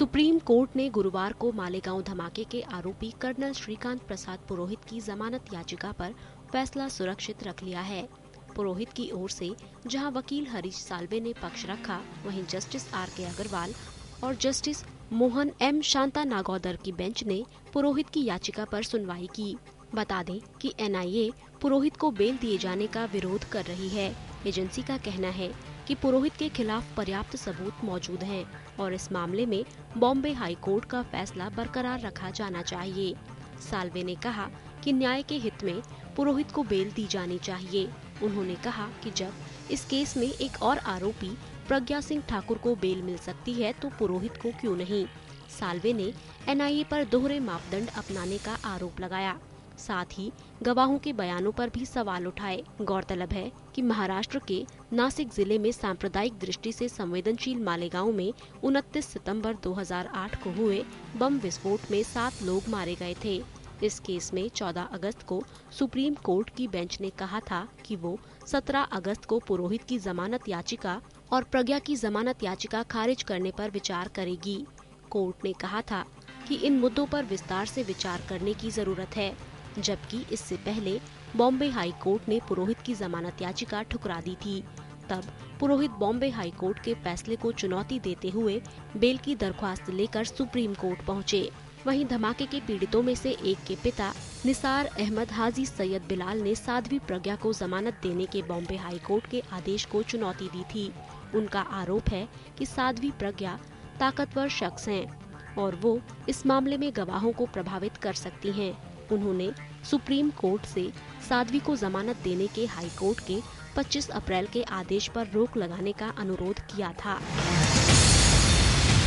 Supreme court ने गुरुवार को मालेगांव धमाके के आरोपी कर्नल श्रीकांत प्रसाद पुरोहित की जमानत याचिका पर फैसला सुरक्षित रख लिया है। पुरोहित की ओर से जहां वकील हरीश साल्वे ने पक्ष रखा, वहीं जस्टिस RK अग्रवाल और जस्टिस मोहन M शांता नागौदर की बेंच ने पुरोहित की याचिका पर सुनवाई की। बता दें कि NIA पुरोहित को बेल दिए जाने का विरोध कर रही है। एजेंसी का कहना है कि पुरोहित के खिलाफ पर्याप्त सबूत मौजूद हैं और इस मामले में बॉम्बे हाई कोर्ट का फैसला बरकरार रखा जाना चाहिए। साल्वे ने कहा कि न्याय के हित में पुरोहित को बेल दी जानी चाहिए। उन्होंने कहा कि जब इस केस में एक और आरोपी प्रज्ञा सिंह ठाकुर को बेल मिल सकती है तो पुरोहित को क्यों नहीं। साल्वे ने NIA पर दोहरे मापदंड अपनाने का आरोप लगाया। साथ ही गवाहों के बयानों पर भी सवाल उठाए। गौरतलब है कि महाराष्ट्र के नासिक जिले में सांप्रदायिक दृष्टि से संवेदनशील मालेगांव में 29 सितंबर 2008 को हुए बम विस्फोट में 7 लोग मारे गए थे। इस केस में 14 अगस्त को सुप्रीम कोर्ट की बेंच ने कहा था कि वो 17 अगस्त को पुरोहित की जमानत याचिका और प्रज्ञा की जमानत याचिका खारिज करने पर विचार करेगी। कोर्ट ने कहा था कि इन मुद्दों पर विस्तार से विचार करने की जरूरत है, जबकि इससे पहले बॉम्बे हाई कोर्ट ने पुरोहित की जमानत याचिका ठुकरा दी थी। तब पुरोहित बॉम्बे हाई कोर्ट के फैसले को चुनौती देते हुए बेल की दरख्वास्त लेकर सुप्रीम कोर्ट पहुंचे। वहीं धमाके के पीड़ितों में से एक के पिता निसार अहमद हाजी सैयद बिलाल ने साध्वी प्रज्ञा को जमानत देने के बॉम्बे हाई कोर्ट के आदेश को चुनौती दी थी। उनका आरोप है कि साध्वी प्रज्ञा ताकतवर शख्स हैं और वो इस मामले में गवाहों को प्रभावित कर सकती हैं। उन्होंने सुप्रीम कोर्ट से साध्वी को जमानत देने के हाई कोर्ट के 25 अप्रैल के आदेश पर रोक लगाने का अनुरोध किया था।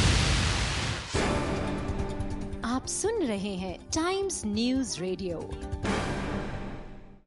आप सुन रहे हैं टाइम्स न्यूज़ रेडियो।